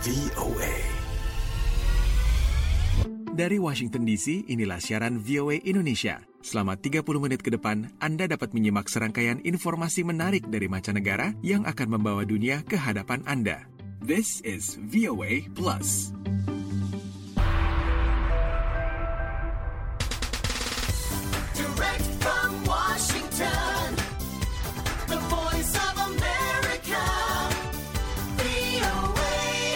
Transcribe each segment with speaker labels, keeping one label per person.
Speaker 1: VOA.
Speaker 2: Dari Washington DC, inilah siaran VOA Indonesia. Selama 30 menit ke depan, Anda dapat menyimak serangkaian informasi menarik dari mancanegara yang akan membawa dunia ke hadapan Anda. This is VOA Plus.
Speaker 3: Direct from Washington, the voice of America, VOA.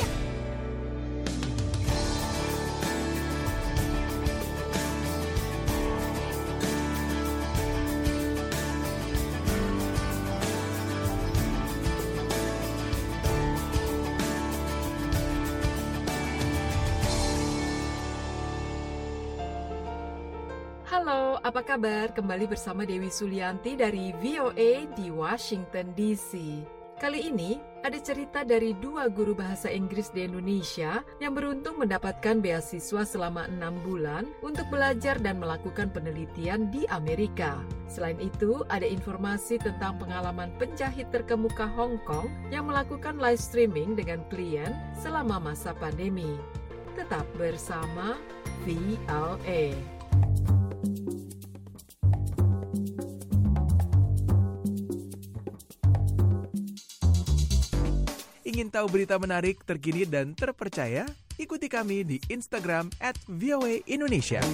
Speaker 4: Halo, apa kabar? Kembali bersama Dewi Sulianti dari VOA di Washington DC. Kali ini ada cerita dari 2 guru bahasa Inggris di Indonesia yang beruntung mendapatkan beasiswa selama 6 bulan untuk belajar dan melakukan penelitian di Amerika. Selain itu, ada informasi tentang pengalaman penjahit terkemuka Hong Kong yang melakukan live streaming dengan klien selama masa pandemi. Tetap bersama VOA.
Speaker 2: Ingin tahu berita menarik, terkini, dan terpercaya? Ikuti kami di Instagram @VOA Indonesia.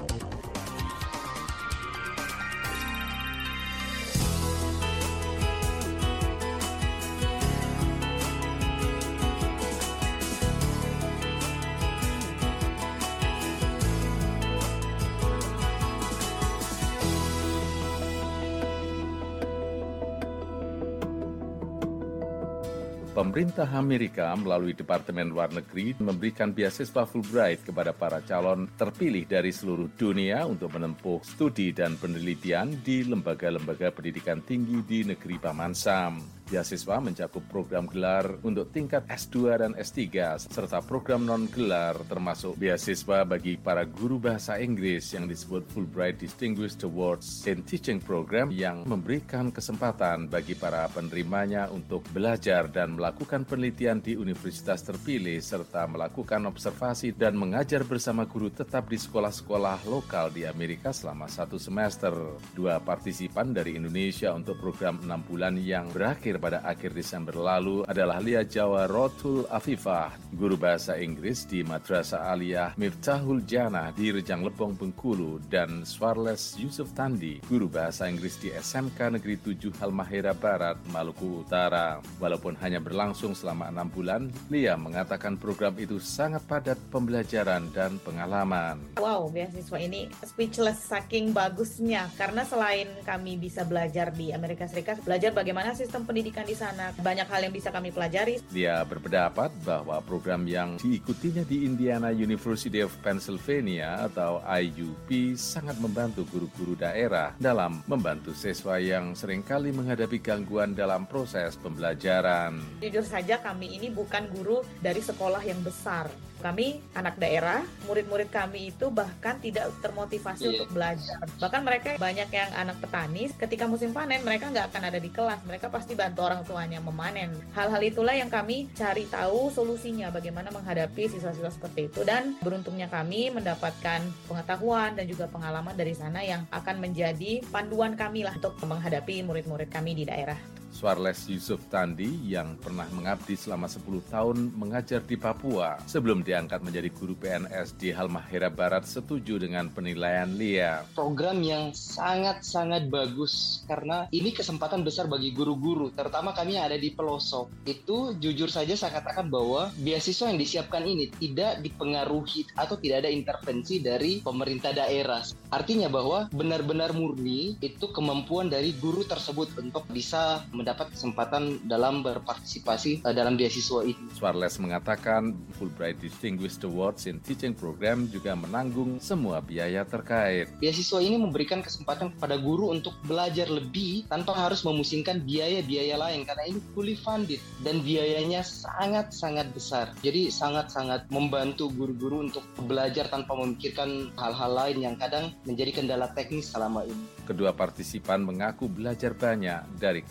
Speaker 5: Pemerintah Amerika melalui Departemen Luar Negeri memberikan beasiswa Fulbright kepada para calon terpilih dari seluruh dunia untuk menempuh studi dan penelitian di lembaga-lembaga pendidikan tinggi di negeri Paman Sam. Beasiswa mencakup program gelar untuk tingkat S2 dan S3, serta program non-gelar termasuk beasiswa bagi para guru bahasa Inggris yang disebut Fulbright Distinguished Awards in Teaching Program yang memberikan kesempatan bagi para penerimanya untuk belajar dan melakukan penelitian di universitas terpilih serta melakukan observasi dan mengajar bersama guru tetap di sekolah-sekolah lokal di Amerika selama 1 semester. 2 partisipan dari Indonesia untuk program 6 bulan yang berakhir pada akhir Desember lalu adalah Lia Jawa Rotul Afifah, guru bahasa Inggris di Madrasah Aliyah Miftahul Jannah di Rejang Lebong, Bengkulu, dan Swarles Yusuf Tandi, guru bahasa Inggris di SMK Negeri 7 Halmahera Barat, Maluku Utara. Walaupun hanya berlangsung selama 6 bulan, Lia mengatakan program itu sangat padat pembelajaran dan pengalaman.
Speaker 6: Wow, beasiswa ini speechless saking bagusnya. Karena selain kami bisa belajar di Amerika Serikat, belajar bagaimana sistem pendidikan di sana, banyak hal yang bisa kami pelajari.
Speaker 5: Dia berpendapat bahwa program yang diikutinya di Indiana University of Pennsylvania atau IUP sangat membantu guru-guru daerah dalam membantu siswa yang seringkali menghadapi gangguan dalam proses pembelajaran.
Speaker 6: Jujur saja kami ini bukan guru dari sekolah yang besar. Kami anak daerah, murid-murid kami itu bahkan tidak termotivasi untuk belajar. Bahkan mereka banyak yang anak petani, ketika musim panen mereka nggak akan ada di kelas, mereka pasti bantu orang tuanya memanen. Hal-hal itulah yang kami cari tahu solusinya bagaimana menghadapi siswa-siswa seperti itu, dan beruntungnya kami mendapatkan pengetahuan dan juga pengalaman dari sana yang akan menjadi panduan kami lah untuk menghadapi murid-murid kami di daerah.
Speaker 5: Swarles Yusuf Tandi yang pernah mengabdi selama 10 tahun mengajar di Papua sebelum diangkat menjadi guru PNS di Halmahera Barat setuju dengan penilaian Lia.
Speaker 7: Program yang sangat-sangat bagus karena ini kesempatan besar bagi guru-guru, terutama kami yang ada di pelosok. Itu jujur saja saya katakan bahwa beasiswa yang disiapkan ini tidak dipengaruhi atau tidak ada intervensi dari pemerintah daerah. Artinya bahwa benar-benar murni itu kemampuan dari guru tersebut untuk bisa mendapat kesempatan dalam berpartisipasi dalam beasiswa ini.
Speaker 5: Swarles mengatakan Fulbright Distinguished Awards in Teaching Program juga menanggung semua biaya terkait.
Speaker 7: Beasiswa ini memberikan kesempatan kepada guru untuk belajar lebih tanpa harus memusingkan biaya-biaya lain karena ini fully funded dan biayanya sangat-sangat besar. Jadi sangat-sangat membantu guru-guru untuk belajar tanpa memikirkan hal-hal lain yang kadang menjadi kendala teknis selama ini.
Speaker 5: Kedua partisipan mengaku belajar banyak dari kampus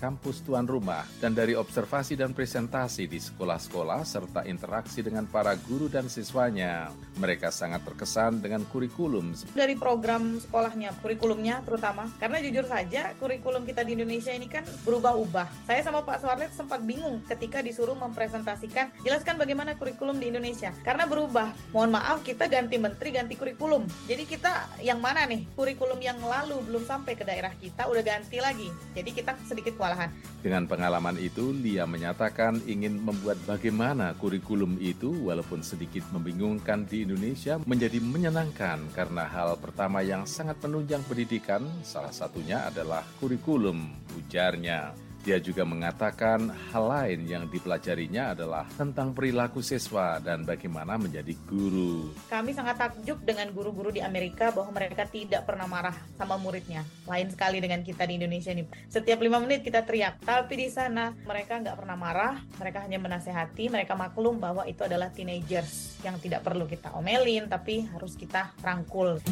Speaker 5: tuan rumah, dan dari observasi dan presentasi di sekolah-sekolah serta interaksi dengan para guru dan siswanya, mereka sangat terkesan dengan kurikulum.
Speaker 6: Dari program sekolahnya, kurikulumnya terutama, karena jujur saja kurikulum kita di Indonesia ini kan berubah-ubah. Saya sama Pak Suarles sempat bingung ketika disuruh mempresentasikan, jelaskan bagaimana kurikulum di Indonesia, karena berubah. Mohon maaf, kita ganti menteri, ganti kurikulum. Jadi kita yang mana nih? Kurikulum yang lalu belum sampai ke daerah kita, udah ganti lagi. Jadi kita sedikit kewalahan.
Speaker 5: Dengan pengalaman itu, Lia menyatakan ingin membuat bagaimana kurikulum itu, walaupun sedikit membingungkan di Indonesia, menjadi menyenangkan karena hal pertama yang sangat menunjang pendidikan, salah satunya adalah kurikulum, ujarnya. Dia juga mengatakan hal lain yang dipelajarinya adalah tentang perilaku siswa dan bagaimana menjadi guru.
Speaker 6: Kami sangat takjub dengan guru-guru di Amerika bahwa mereka tidak pernah marah sama muridnya. Lain sekali dengan kita di Indonesia ini. Setiap 5 menit kita teriak, tapi di sana mereka nggak pernah marah, mereka hanya menasehati, mereka maklum bahwa itu adalah teenagers yang tidak perlu kita omelin, tapi harus kita rangkul.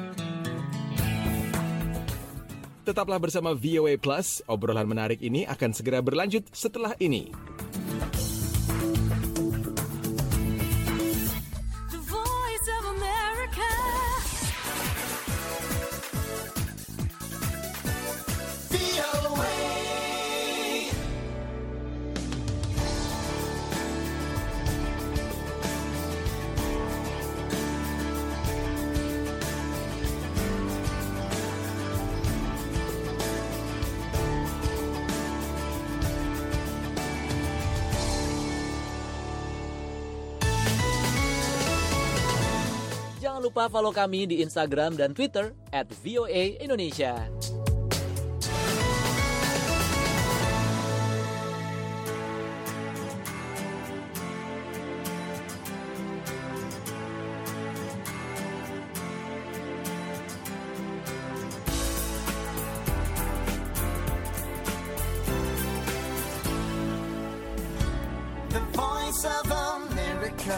Speaker 2: Tetaplah bersama VOA Plus, obrolan menarik ini akan segera berlanjut setelah ini.
Speaker 3: The Voice of America. VOA.
Speaker 1: Jangan lupa follow kami di Instagram dan Twitter @VOA_Indonesia.
Speaker 3: The Voice of America.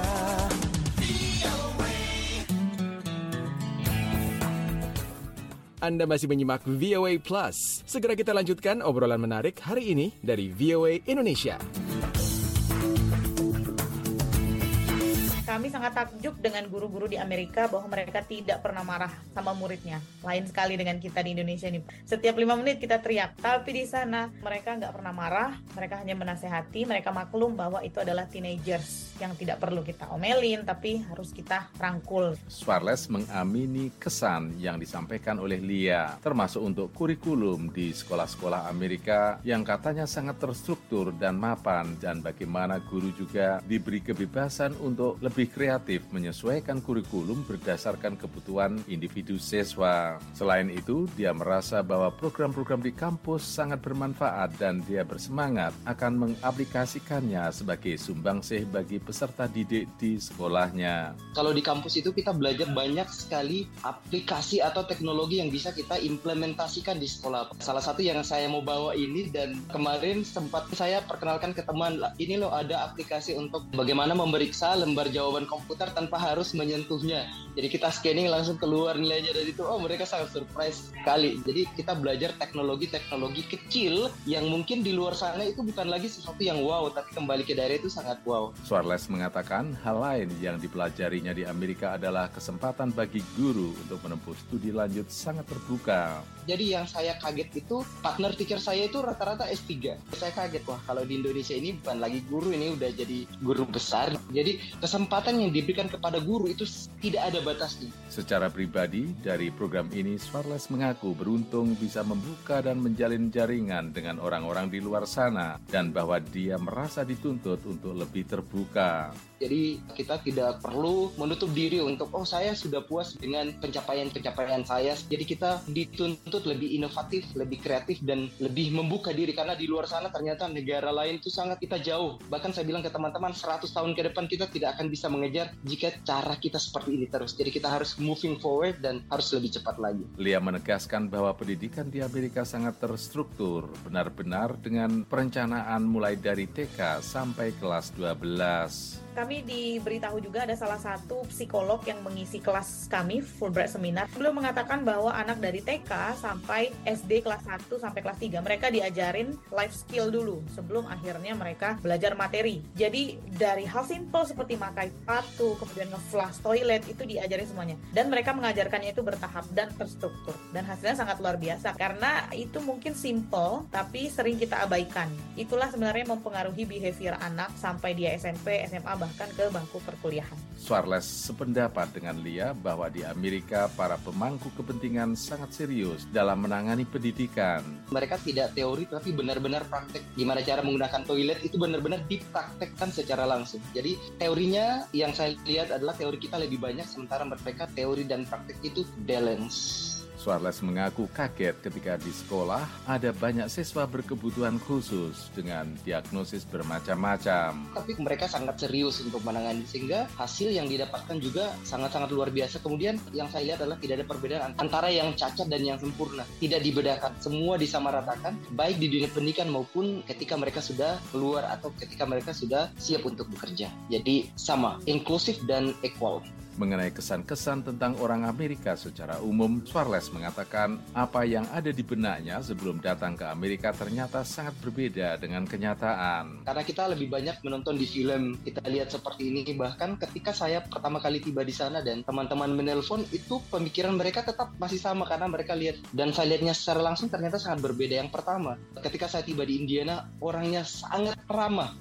Speaker 2: Anda masih menyimak VOA Plus. Segera kita lanjutkan obrolan menarik hari ini dari VOA Indonesia.
Speaker 6: Kami sangat takjub dengan guru-guru di Amerika bahwa mereka tidak pernah marah sama muridnya. Lain sekali dengan kita di Indonesia ini. Setiap 5 menit kita teriak, tapi di sana mereka nggak pernah marah, mereka hanya menasehati, mereka maklum bahwa itu adalah teenagers yang tidak perlu kita omelin, tapi harus kita rangkul.
Speaker 5: Suarles mengamini kesan yang disampaikan oleh Lia, termasuk untuk kurikulum di sekolah-sekolah Amerika yang katanya sangat terstruktur dan mapan, dan bagaimana guru juga diberi kebebasan untuk lebih kreatif menyesuaikan kurikulum berdasarkan kebutuhan individu siswa. Selain itu, dia merasa bahwa program-program di kampus sangat bermanfaat dan dia bersemangat akan mengaplikasikannya sebagai sumbangsih bagi peserta didik di sekolahnya.
Speaker 7: Kalau di kampus itu kita belajar banyak sekali aplikasi atau teknologi yang bisa kita implementasikan di sekolah. Salah satu yang saya mau bawa ini, dan kemarin sempat saya perkenalkan ke teman, ini loh ada aplikasi untuk bagaimana memeriksa lembar jawaban komputer tanpa harus menyentuhnya. Jadi kita scanning langsung keluar nilainya dari itu. Oh, mereka sangat surprise sekali. Jadi kita belajar teknologi-teknologi kecil yang mungkin di luar sana itu bukan lagi sesuatu yang wow, tapi kembali ke daerah itu sangat wow.
Speaker 5: Suarles mengatakan hal lain yang dipelajarinya di Amerika adalah kesempatan bagi guru untuk menempuh studi lanjut sangat terbuka.
Speaker 7: Jadi yang saya kaget itu partner teacher saya itu rata-rata S3. Saya kaget, wah kalau di Indonesia ini bukan lagi guru, ini udah jadi guru besar. Jadi kesempatan yang diberikan kepada guru itu tidak ada batasnya.
Speaker 5: Secara pribadi, dari program ini Suarles mengaku beruntung bisa membuka dan menjalin jaringan dengan orang-orang di luar sana, dan bahwa dia merasa dituntut untuk lebih terbuka.
Speaker 7: Jadi kita tidak perlu menutup diri untuk, oh saya sudah puas dengan pencapaian-pencapaian saya. Jadi kita dituntut lebih inovatif, lebih kreatif, dan lebih membuka diri. Karena di luar sana ternyata negara lain itu sangat kita jauh. Bahkan saya bilang ke teman-teman, 100 tahun ke depan kita tidak akan bisa mengejar jika cara kita seperti ini terus. Jadi kita harus moving forward dan harus lebih cepat lagi.
Speaker 5: Lia menegaskan bahwa pendidikan di Amerika sangat terstruktur, benar-benar dengan perencanaan mulai dari TK sampai kelas 12.
Speaker 6: kami diberitahu juga ada salah satu psikolog yang mengisi kelas kami Fulbright Seminar. Beliau mengatakan bahwa anak dari TK sampai SD kelas 1 sampai kelas 3 mereka diajarin life skill dulu sebelum akhirnya mereka belajar materi. Jadi dari hal simple seperti pakai sepatu, kemudian nge-flush toilet itu diajarin semuanya. Dan mereka mengajarkannya itu bertahap dan terstruktur. Dan hasilnya sangat luar biasa karena itu mungkin simple tapi sering kita abaikan. Itulah sebenarnya mempengaruhi behavior anak sampai dia SMP, SMA, bahkan ke bangku perkuliahan.
Speaker 5: Suarles sependapat dengan Lia bahwa di Amerika para pemangku kepentingan sangat serius dalam menangani pendidikan.
Speaker 7: Mereka tidak teori tapi benar-benar praktek. Gimana cara menggunakan toilet itu benar-benar dipraktekkan secara langsung. Jadi teorinya yang saya lihat adalah teori kita lebih banyak, sementara mereka teori dan praktek itu balance.
Speaker 5: Suarles mengaku kaget ketika di sekolah ada banyak siswa berkebutuhan khusus dengan diagnosis bermacam-macam.
Speaker 7: Tapi mereka sangat serius untuk menangani sehingga hasil yang didapatkan juga sangat-sangat luar biasa. Kemudian yang saya lihat adalah tidak ada perbedaan antara yang cacat dan yang sempurna. Tidak dibedakan, semua disamaratakan baik di dunia pendidikan maupun ketika mereka sudah keluar atau ketika mereka sudah siap untuk bekerja. Jadi sama, inklusif dan equal.
Speaker 5: Mengenai kesan-kesan tentang orang Amerika secara umum, Suarles mengatakan apa yang ada di benaknya sebelum datang ke Amerika ternyata sangat berbeda dengan kenyataan.
Speaker 7: Karena kita lebih banyak menonton di film, kita lihat seperti ini. Bahkan ketika saya pertama kali tiba di sana dan teman-teman menelpon, itu pemikiran mereka tetap masih sama karena mereka lihat. Dan saya lihatnya secara langsung ternyata sangat berbeda. Yang pertama, ketika saya tiba di Indiana, orangnya sangat ramah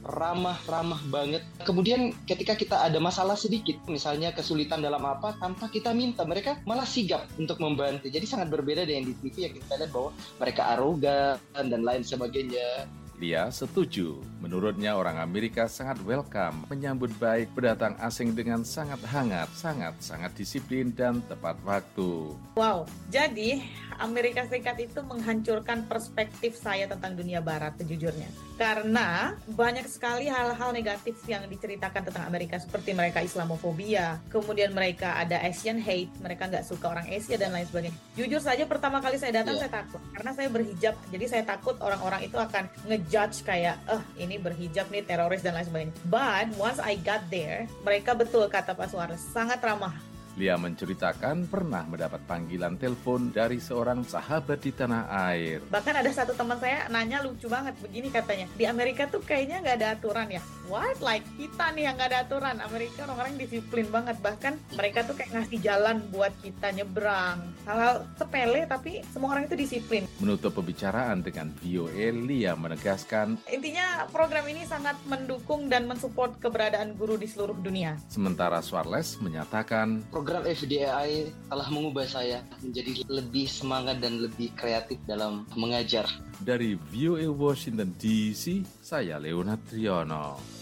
Speaker 7: banget. Kemudian ketika kita ada masalah sedikit, misalnya kesulitan dalam apa, tanpa kita minta, mereka malah sigap untuk membantu. Jadi sangat berbeda dengan di TV yang kita lihat bahwa mereka arogan dan lain sebagainya.
Speaker 5: Lia setuju. Menurutnya orang Amerika sangat welcome, menyambut baik pendatang asing dengan sangat hangat, sangat disiplin dan tepat waktu.
Speaker 6: Wow, jadi Amerika Serikat itu menghancurkan perspektif saya tentang dunia barat sejujurnya. Karena banyak sekali hal-hal negatif yang diceritakan tentang Amerika seperti mereka Islamofobia, kemudian mereka ada Asian hate, mereka nggak suka orang Asia dan lain sebagainya. Jujur saja pertama kali saya datang saya takut karena saya berhijab, jadi saya takut orang-orang itu akan ngejudge kayak ini berhijab nih teroris dan lain sebagainya. But once I got there, mereka betul kata Pak Suarles sangat ramah.
Speaker 5: Lia menceritakan pernah mendapat panggilan telepon dari seorang sahabat di tanah air.
Speaker 6: Bahkan ada satu teman saya nanya lucu banget, begini katanya, di Amerika tuh kayaknya nggak ada aturan ya. What? Like kita nih yang nggak ada aturan. Amerika orang-orang disiplin banget. Bahkan mereka tuh kayak ngasih jalan buat kita nyebrang. Hal-hal sepele tapi semua orang itu disiplin.
Speaker 5: Menutup pembicaraan dengan VOA, Lia menegaskan,
Speaker 6: intinya program ini sangat mendukung dan mensupport keberadaan guru di seluruh dunia.
Speaker 5: Sementara Suarles menyatakan,
Speaker 7: program FDAI telah mengubah saya menjadi lebih semangat dan lebih kreatif dalam mengajar.
Speaker 5: Dari VOA Washington DC, saya Leonard Triono.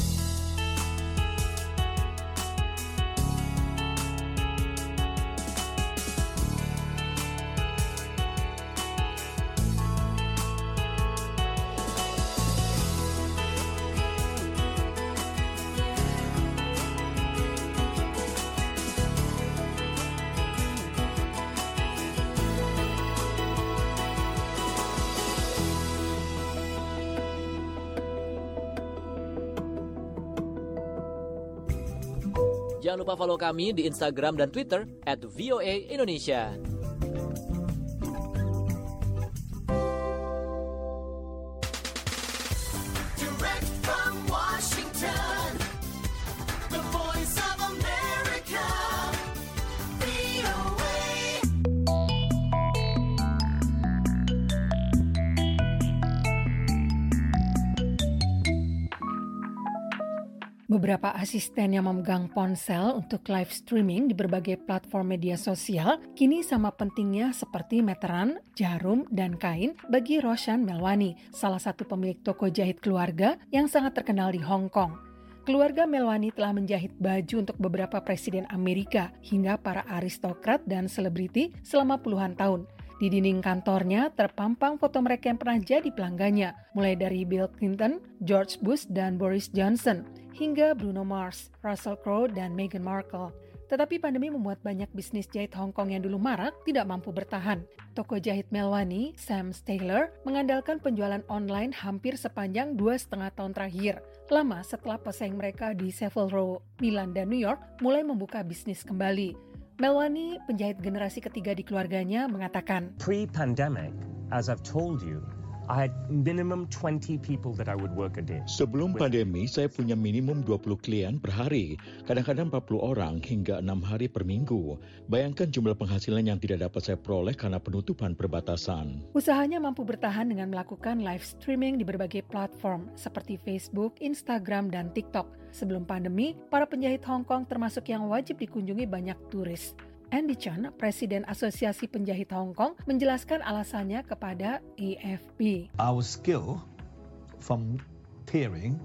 Speaker 1: Jangan lupa follow kami di Instagram dan Twitter @VOA_Indonesia.
Speaker 3: Direct from Washington, the voice of America, VOA.
Speaker 8: Beberapa asisten yang memegang ponsel untuk live streaming di berbagai platform media sosial kini sama pentingnya seperti meteran, jarum, dan kain bagi Roshan Melwani, salah satu pemilik toko jahit keluarga yang sangat terkenal di Hong Kong. Keluarga Melwani telah menjahit baju untuk beberapa presiden Amerika hingga para aristokrat dan selebriti selama puluhan tahun. Di dinding kantornya terpampang foto mereka yang pernah jadi pelanggannya, mulai dari Bill Clinton, George Bush, dan Boris Johnson, hingga Bruno Mars, Russell Crowe, dan Meghan Markle. Tetapi pandemi membuat banyak bisnis jahit Hong Kong yang dulu marak tidak mampu bertahan. Toko jahit Melwani, Sam Taylor, mengandalkan penjualan online hampir sepanjang 2,5 tahun terakhir. Lama setelah pesaing mereka di Savile Row, Milan, dan New York mulai membuka bisnis kembali. Melwani, penjahit generasi ketiga di keluarganya, mengatakan,
Speaker 9: Pre-pandemic, as I've told you, I had minimum 20 people that I would work a day.
Speaker 10: Sebelum pandemi, saya punya minimum 20 klien per hari, kadang-kadang 40 orang hingga 6 hari per minggu. Bayangkan jumlah penghasilan yang tidak dapat saya peroleh karena penutupan perbatasan.
Speaker 8: Usahanya mampu bertahan dengan melakukan live streaming di berbagai platform seperti Facebook, Instagram, dan TikTok. Sebelum pandemi, para penjahit Hong Kong termasuk yang wajib dikunjungi banyak turis. Andy Chan, Presiden Asosiasi Penjahit Hong Kong, menjelaskan alasannya kepada AFP.
Speaker 11: Our skill from tailoring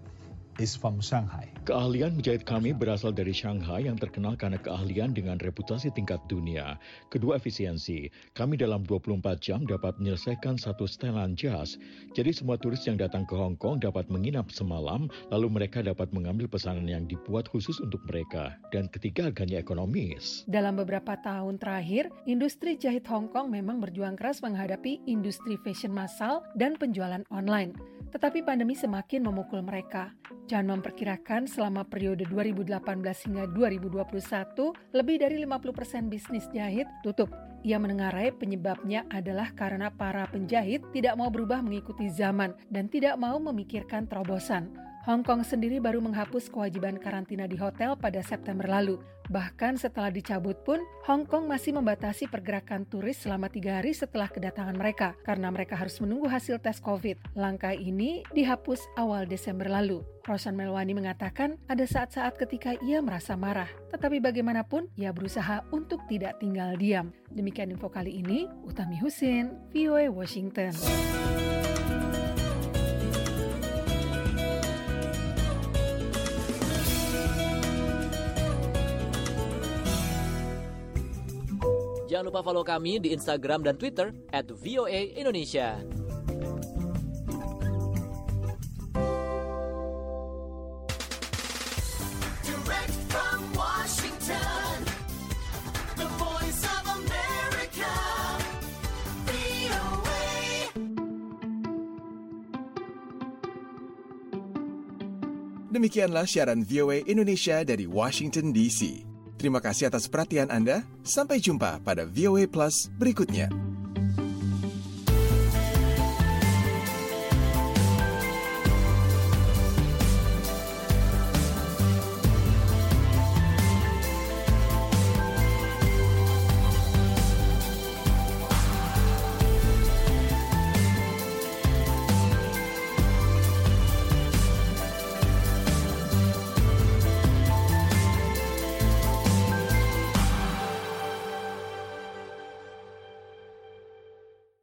Speaker 11: is from Shanghai.
Speaker 10: Keahlian menjahit kami berasal dari Shanghai yang terkenal karena keahlian dengan reputasi tingkat dunia. Kedua, efisiensi. Kami dalam 24 jam dapat menyelesaikan satu setelan jas. Jadi semua turis yang datang ke Hong Kong dapat menginap semalam, lalu mereka dapat mengambil pesanan yang dibuat khusus untuk mereka. Dan ketiga, harganya ekonomis.
Speaker 8: Dalam beberapa tahun terakhir, industri jahit Hong Kong memang berjuang keras menghadapi industri fashion massal dan penjualan online. Tetapi pandemi semakin memukul mereka. Chan memperkirakan selama periode 2018 hingga 2021, lebih dari 50% bisnis jahit tutup. Ia menengarai penyebabnya adalah karena para penjahit tidak mau berubah mengikuti zaman dan tidak mau memikirkan terobosan. Hong Kong sendiri baru menghapus kewajiban karantina di hotel pada September lalu. Bahkan setelah dicabut pun, Hong Kong masih membatasi pergerakan turis selama 3 hari setelah kedatangan mereka, karena mereka harus menunggu hasil tes COVID. Langkah ini dihapus awal Desember lalu. Roshan Melwani mengatakan ada saat-saat ketika ia merasa marah, tetapi bagaimanapun ia berusaha untuk tidak tinggal diam. Demikian info kali ini, Utami Husin, VOA Washington.
Speaker 1: Jangan lupa follow kami di Instagram dan Twitter @VOA_Indonesia.
Speaker 3: Direct from Washington, the voice of America, VOA.
Speaker 2: Demikianlah siaran VOA Indonesia dari Washington DC. Terima kasih atas perhatian Anda. Sampai jumpa pada VOA Plus berikutnya.